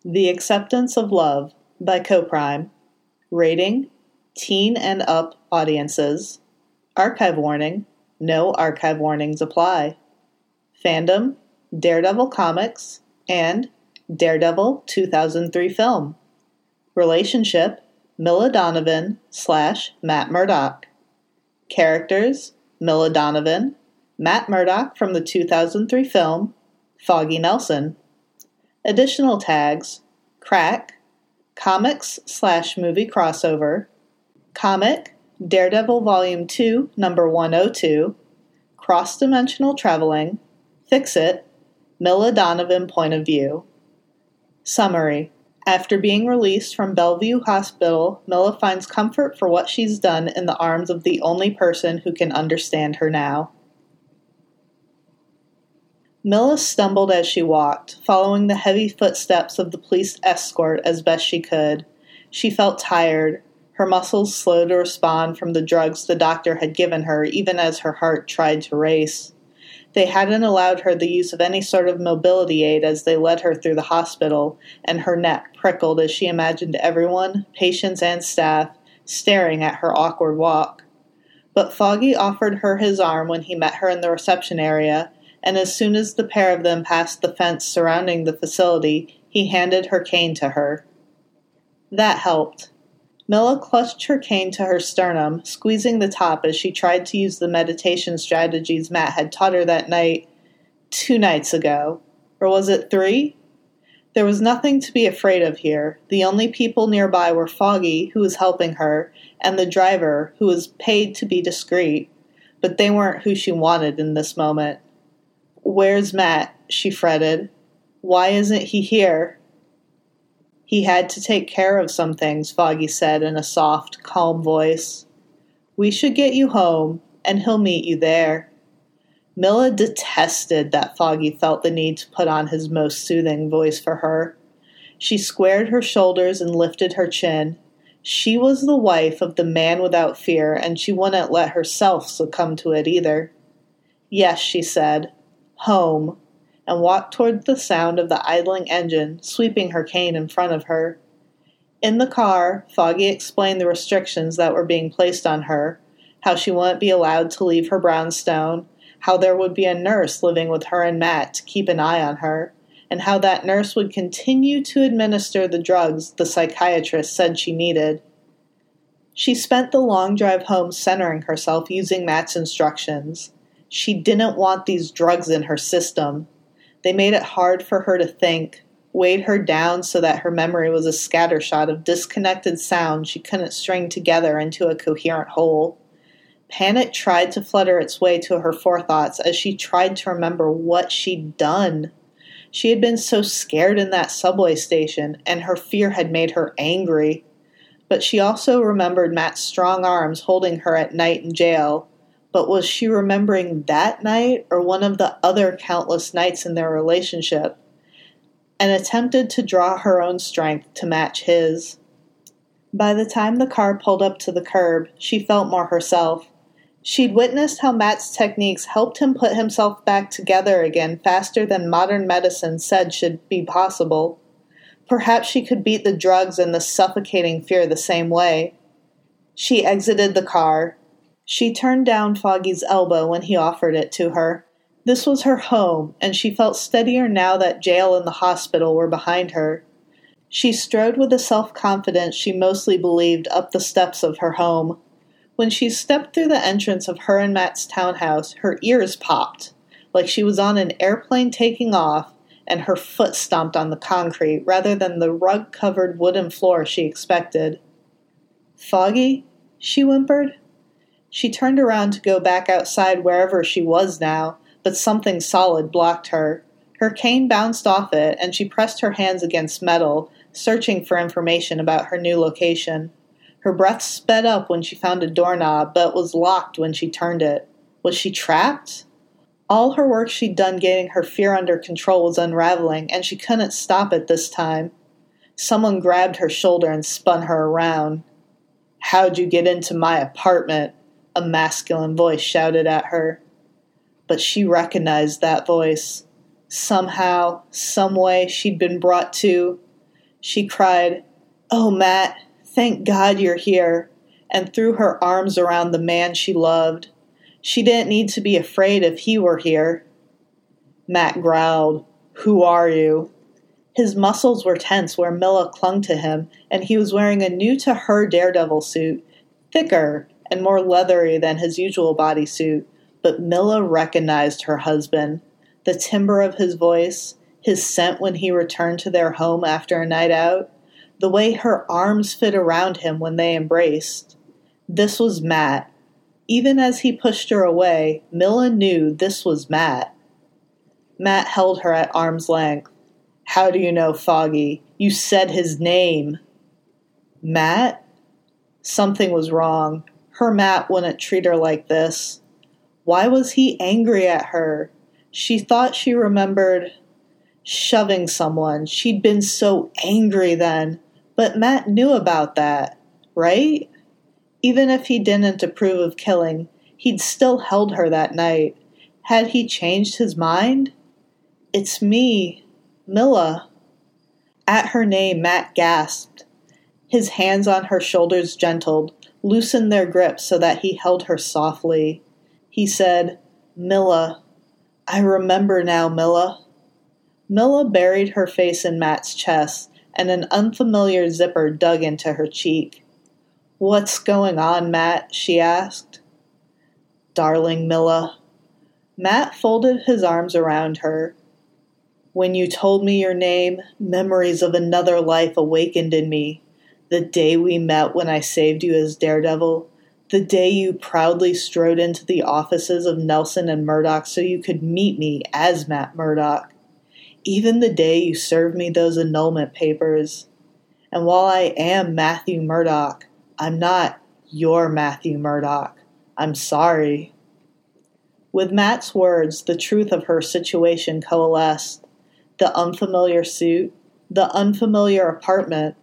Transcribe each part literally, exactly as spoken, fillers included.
The Acceptance of Love by Coprime. Rating: Teen and up audiences. Archive warning: no archive warnings apply. Fandom: Daredevil Comics and Daredevil two thousand three film. Relationship: Milla Donovan slash Matt Murdock. Characters: Milla Donovan, Matt Murdock from the two thousand three film, Foggy Nelson. Additional tags: Crack, Comics slash Movie Crossover, Comic, Daredevil Volume two, Number one oh two, Cross-Dimensional Traveling, Fix-It, Milla Donovan Point of View. Summary: After being released from Bellevue Hospital, Milla finds comfort for what she's done in the arms of the only person who can understand her now. Milla stumbled as she walked, following the heavy footsteps of the police escort as best she could. She felt tired, her muscles slow to respond from the drugs the doctor had given her, even as her heart tried to race. They hadn't allowed her the use of any sort of mobility aid as they led her through the hospital, and her neck prickled as she imagined everyone, patients and staff, staring at her awkward walk. But Foggy offered her his arm when he met her in the reception area, and as soon as the pair of them passed the fence surrounding the facility, he handed her cane to her. That helped. Milla clutched her cane to her sternum, squeezing the top as she tried to use the meditation strategies Matt had taught her that night, two nights ago. Or was it three? There was nothing to be afraid of here. The only people nearby were Foggy, who was helping her, and the driver, who was paid to be discreet. But they weren't who she wanted in this moment. "Where's Matt?" she fretted. "Why isn't he here?" "He had to take care of some things," Foggy said in a soft, calm voice. "We should get you home, and he'll meet you there." Milla detested that Foggy felt the need to put on his most soothing voice for her. She squared her shoulders and lifted her chin. She was the wife of the man without fear, and she wouldn't let herself succumb to it either. "Yes," she said. "Home," and walked toward the sound of the idling engine, sweeping her cane in front of her. In the car, Foggy explained the restrictions that were being placed on her, how she wouldn't be allowed to leave her brownstone, how there would be a nurse living with her and Matt to keep an eye on her, and how that nurse would continue to administer the drugs the psychiatrist said she needed. She spent the long drive home centering herself using Matt's instructions. She didn't want these drugs in her system. They made it hard for her to think, weighed her down so that her memory was a scattershot of disconnected sounds she couldn't string together into a coherent whole. Panic tried to flutter its way to her forethoughts as she tried to remember what she'd done. She had been so scared in that subway station, and her fear had made her angry. But she also remembered Matt's strong arms holding her at night in jail. But was she remembering that night or one of the other countless nights in their relationship? And attempted to draw her own strength to match his. By the time the car pulled up to the curb, she felt more herself. She'd witnessed how Matt's techniques helped him put himself back together again faster than modern medicine said should be possible. Perhaps she could beat the drugs and the suffocating fear the same way. She exited the car. She turned down Foggy's elbow when he offered it to her. This was her home, and she felt steadier now that jail and the hospital were behind her. She strode with the self-confidence she mostly believed up the steps of her home. When she stepped through the entrance of her and Matt's townhouse, her ears popped, like she was on an airplane taking off, and her foot stomped on the concrete rather than the rug-covered wooden floor she expected. "Foggy?" she whimpered. She turned around to go back outside wherever she was now, but something solid blocked her. Her cane bounced off it, and she pressed her hands against metal, searching for information about her new location. Her breath sped up when she found a doorknob, but was locked when she turned it. Was she trapped? All her work she'd done getting her fear under control was unraveling, and she couldn't stop it this time. Someone grabbed her shoulder and spun her around. "How'd you get into my apartment?" a masculine voice shouted at her. But she recognized that voice. Somehow, someway, she'd been brought to. She cried, "Oh, Matt, thank God you're here," and threw her arms around the man she loved. She didn't need to be afraid if he were here. Matt growled, "Who are you?" His muscles were tense where Milla clung to him, and he was wearing a new-to-her Daredevil suit, thicker and more leathery than his usual bodysuit, but Milla recognized her husband. The timbre of his voice, his scent when he returned to their home after a night out, the way her arms fit around him when they embraced. This was Matt. Even as he pushed her away, Milla knew this was Matt. Matt held her at arm's length. "How do you know Foggy? You said his name." Matt? Something was wrong. Her Matt wouldn't treat her like this. Why was he angry at her? She thought she remembered shoving someone. She'd been so angry then. But Matt knew about that, right? Even if he didn't approve of killing, he'd still held her that night. Had he changed his mind? "It's me, Milla." At her name, Matt gasped. His hands on her shoulders gentled, loosened their grip so that he held her softly. He said, "Milla. I remember now, Milla." Milla buried her face in Matt's chest, and an unfamiliar zipper dug into her cheek. "What's going on, Matt?" she asked. "Darling Milla." Matt folded his arms around her. "When you told me your name, memories of another life awakened in me. The day we met when I saved you as Daredevil, the day you proudly strode into the offices of Nelson and Murdoch so you could meet me as Matt Murdock. Even the day you served me those annulment papers. And while I am Matthew Murdock, I'm not your Matthew Murdock. I'm sorry." With Matt's words, the truth of her situation coalesced. The unfamiliar suit, the unfamiliar apartment.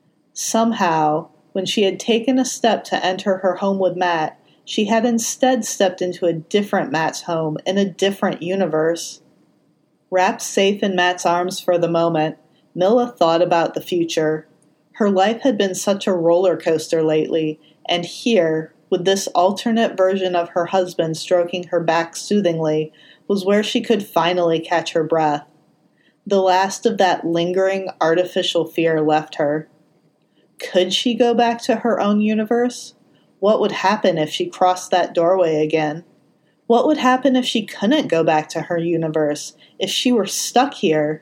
Somehow, when she had taken a step to enter her home with Matt, she had instead stepped into a different Matt's home in a different universe. Wrapped safe in Matt's arms for the moment, Milla thought about the future. Her life had been such a roller coaster lately, and here, with this alternate version of her husband stroking her back soothingly, was where she could finally catch her breath. The last of that lingering, artificial fear left her. Could she go back to her own universe? What would happen if she crossed that doorway again? What would happen if she couldn't go back to her universe, if she were stuck here?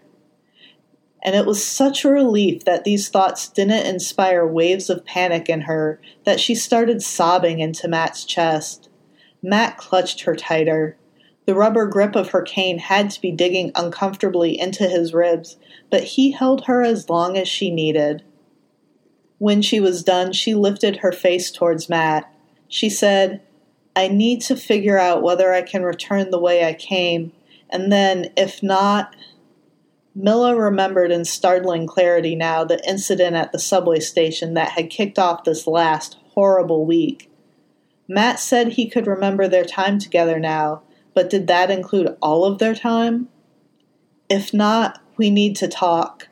And it was such a relief that these thoughts didn't inspire waves of panic in her that she started sobbing into Matt's chest. Matt clutched her tighter. The rubber grip of her cane had to be digging uncomfortably into his ribs, but he held her as long as she needed. When she was done, she lifted her face towards Matt. She said, "I need to figure out whether I can return the way I came, and then, if not..." Milla remembered in startling clarity now the incident at the subway station that had kicked off this last horrible week. Matt said he could remember their time together now, but did that include all of their time? "If not, we need to talk."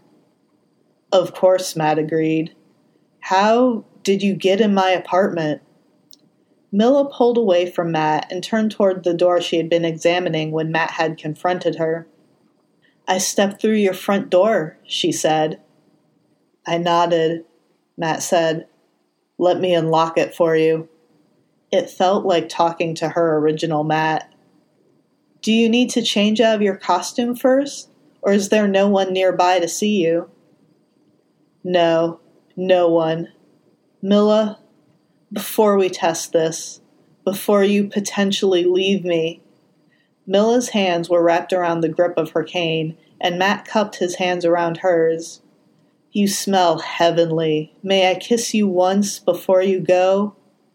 "Of course," Matt agreed. "How did you get in my apartment?" Milla pulled away from Matt and turned toward the door she had been examining when Matt had confronted her. "I stepped through your front door," she said. I nodded. Matt said, "Let me unlock it for you." It felt like talking to her original Matt. "Do you need to change out of your costume first, or is there no one nearby to see you?" "No, no one. Milla, before we test this, before you potentially leave me..." Milla's hands were wrapped around the grip of her cane, and Matt cupped his hands around hers. "You smell heavenly. May I kiss you once before you go?"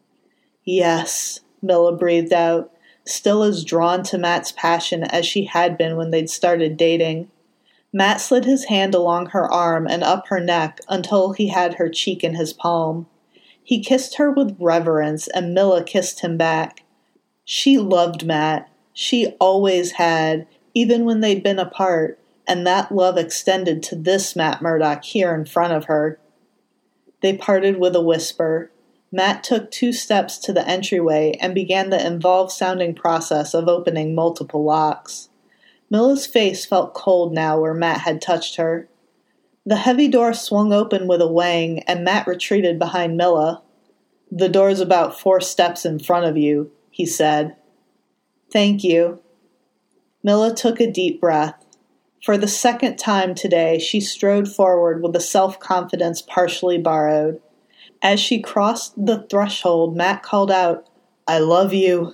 "Yes," Milla breathed out, still as drawn to Matt's passion as she had been when they'd started dating. Matt slid his hand along her arm and up her neck until he had her cheek in his palm. He kissed her with reverence, and Milla kissed him back. She loved Matt. She always had, even when they'd been apart, and that love extended to this Matt Murdock here in front of her. They parted with a whisper. Matt took two steps to the entryway and began the involved-sounding process of opening multiple locks. Milla's face felt cold now where Matt had touched her. The heavy door swung open with a wang, and Matt retreated behind Milla. "The door's about four steps in front of you," he said. "Thank you." Milla took a deep breath. For the second time today, she strode forward with a self-confidence partially borrowed. As she crossed the threshold, Matt called out, "I love you."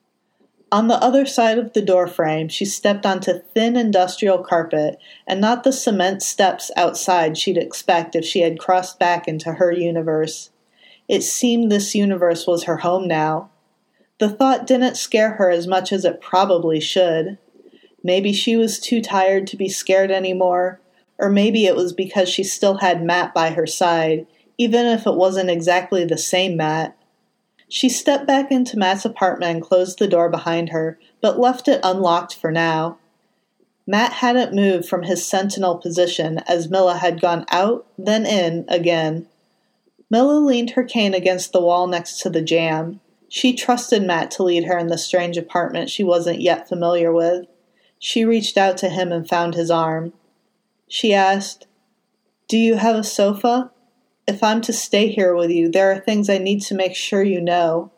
On the other side of the doorframe, she stepped onto thin industrial carpet, and not the cement steps outside she'd expect if she had crossed back into her universe. It seemed this universe was her home now. The thought didn't scare her as much as it probably should. Maybe she was too tired to be scared anymore, or maybe it was because she still had Matt by her side, even if it wasn't exactly the same Matt. She stepped back into Matt's apartment and closed the door behind her, but left it unlocked for now. Matt hadn't moved from his sentinel position as Milla had gone out, then in, again. Milla leaned her cane against the wall next to the jamb. She trusted Matt to lead her in the strange apartment she wasn't yet familiar with. She reached out to him and found his arm. She asked, "Do you have a sofa? If I'm to stay here with you, there are things I need to make sure you know."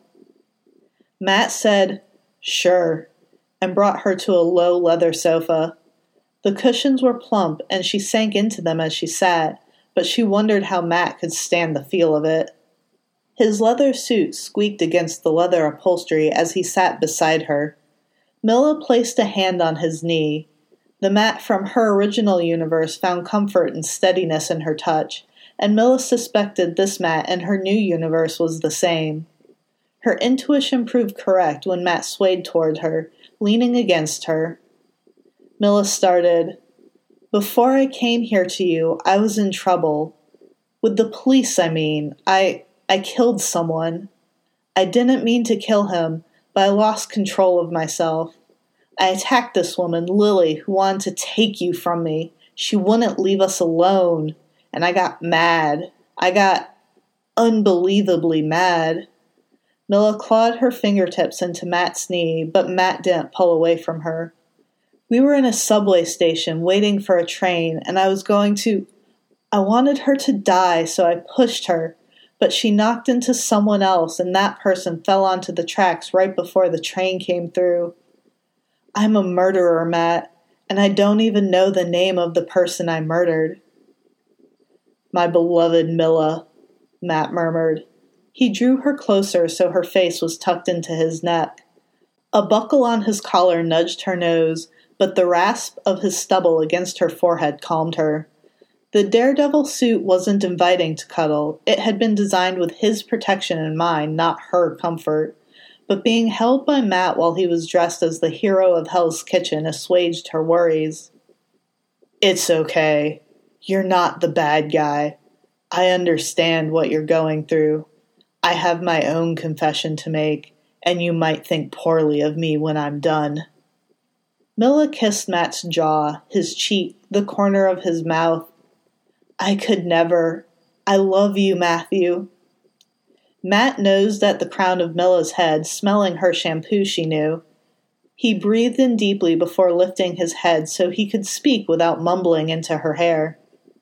Matt said, "Sure," and brought her to a low leather sofa. The cushions were plump, and she sank into them as she sat, but she wondered how Matt could stand the feel of it. His leather suit squeaked against the leather upholstery as he sat beside her. Milla placed a hand on his knee. The Matt from her original universe found comfort and steadiness in her touch, and Milla suspected this Matt in her new universe was the same. Her intuition proved correct when Matt swayed toward her, leaning against her. Milla started, "Before I came here to you, I was in trouble. With the police, I mean. I, I killed someone. I didn't mean to kill him, but I lost control of myself. I attacked this woman, Lily, who wanted to take you from me. She wouldn't leave us alone. And I got mad. I got unbelievably mad." Milla clawed her fingertips into Matt's knee, but Matt didn't pull away from her. "We were in a subway station waiting for a train, and I was going to... I wanted her to die, so I pushed her, but she knocked into someone else, and that person fell onto the tracks right before the train came through. I'm a murderer, Matt, and I don't even know the name of the person I murdered." "My beloved Milla," Matt murmured. He drew her closer so her face was tucked into his neck. A buckle on his collar nudged her nose, but the rasp of his stubble against her forehead calmed her. The daredevil suit wasn't inviting to cuddle. It had been designed with his protection in mind, not her comfort. But being held by Matt while he was dressed as the hero of Hell's Kitchen assuaged her worries. "It's okay. You're not the bad guy. I understand what you're going through. I have my own confession to make, and you might think poorly of me when I'm done." Milla kissed Matt's jaw, his cheek, the corner of his mouth. "I could never. I love you, Matthew." Matt nosed at the crown of Milla's head, smelling her shampoo, she knew. He breathed in deeply before lifting his head so he could speak without mumbling into her hair.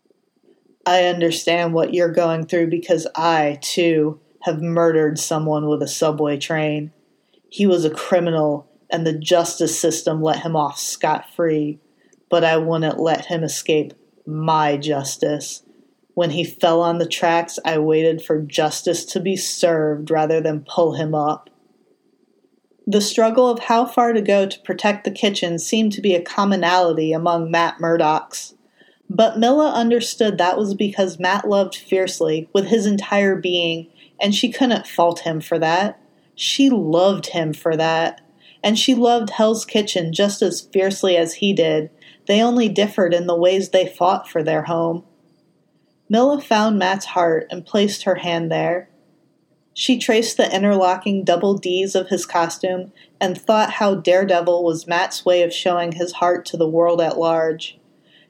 "I understand what you're going through because I, too, have murdered someone with a subway train. He was a criminal, and the justice system let him off scot-free, but I wouldn't let him escape my justice. When he fell on the tracks, I waited for justice to be served rather than pull him up." The struggle of how far to go to protect the kitchen seemed to be a commonality among Matt Murdocks. But Milla understood that was because Matt loved fiercely, with his entire being, and she couldn't fault him for that. She loved him for that. And she loved Hell's Kitchen just as fiercely as he did. They only differed in the ways they fought for their home. Milla found Matt's heart and placed her hand there. She traced the interlocking double Ds of his costume and thought how daredevil was Matt's way of showing his heart to the world at large.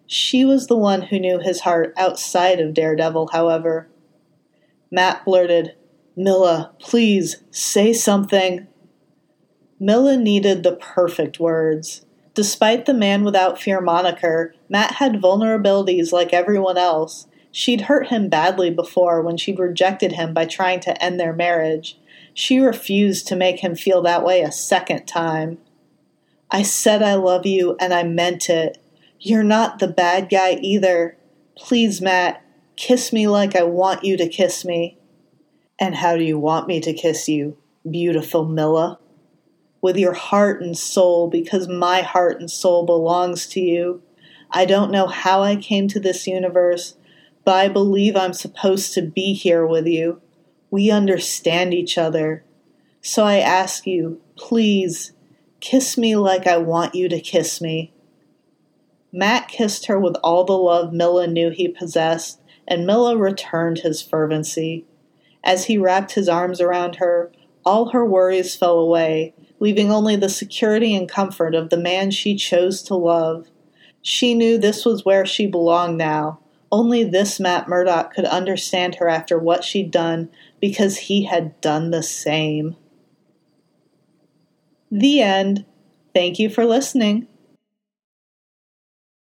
She was the one who knew his heart outside of Daredevil, however. Matt blurted, "Milla, please, say something." Milla needed the perfect words. Despite the Man Without Fear moniker, Matt had vulnerabilities like everyone else. She'd hurt him badly before when she'd rejected him by trying to end their marriage. She refused to make him feel that way a second time. "I said I love you, and I meant it. You're not the bad guy either. Please, Matt, kiss me like I want you to kiss me." "And how do you want me to kiss you, beautiful Milla?" "With your heart and soul, because my heart and soul belongs to you. I don't know how I came to this universe, but I believe I'm supposed to be here with you. We understand each other. So I ask you, please, kiss me like I want you to kiss me." Matt kissed her with all the love Milla knew he possessed, and Milla returned his fervency. As he wrapped his arms around her, all her worries fell away, leaving only the security and comfort of the man she chose to love. She knew this was where she belonged now. Only this Matt Murdock could understand her after what she'd done, because he had done the same. The end. Thank you for listening.